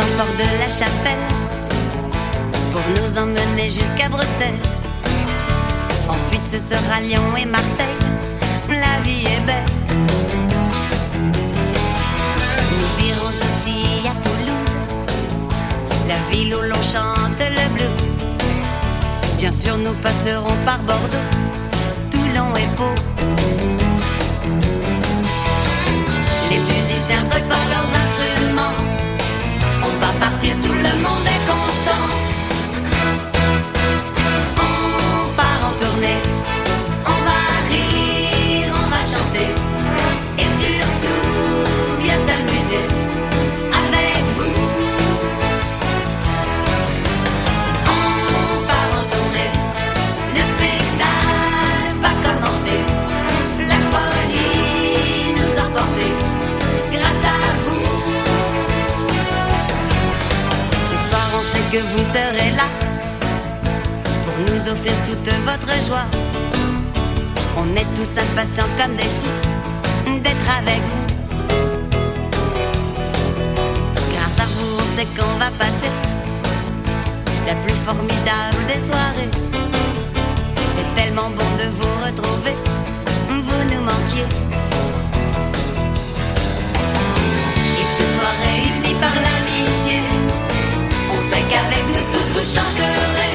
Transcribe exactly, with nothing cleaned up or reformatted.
Francfort de la Chapelle pour nous emmener jusqu'à Bruxelles. Ensuite ce sera Lyon et Marseille. La vie est belle. Nous irons aussi à Toulouse, la ville où l'on chante le blues. Bien sûr nous passerons par Bordeaux, Toulon et Pau. Les musiciens préparent leurs instruments. On va partir, tout le monde est content. On part en tournée. On va rire, on va chanter. Et surtout bien s'amuser avec vous. On part en tournée. Le spectacle va commencer. La folie nous emporter grâce à vous. Ce soir on sait que vous serez là pour nous offrir toute votre joie. On est tous impatients comme des fous d'être avec vous. Grâce à vous on sait qu'on va passer la plus formidable des soirées. C'est tellement bon de vous retrouver, vous nous manquiez. Et ce soir réunis par l'amitié, on sait qu'avec nous tous vous chanterez.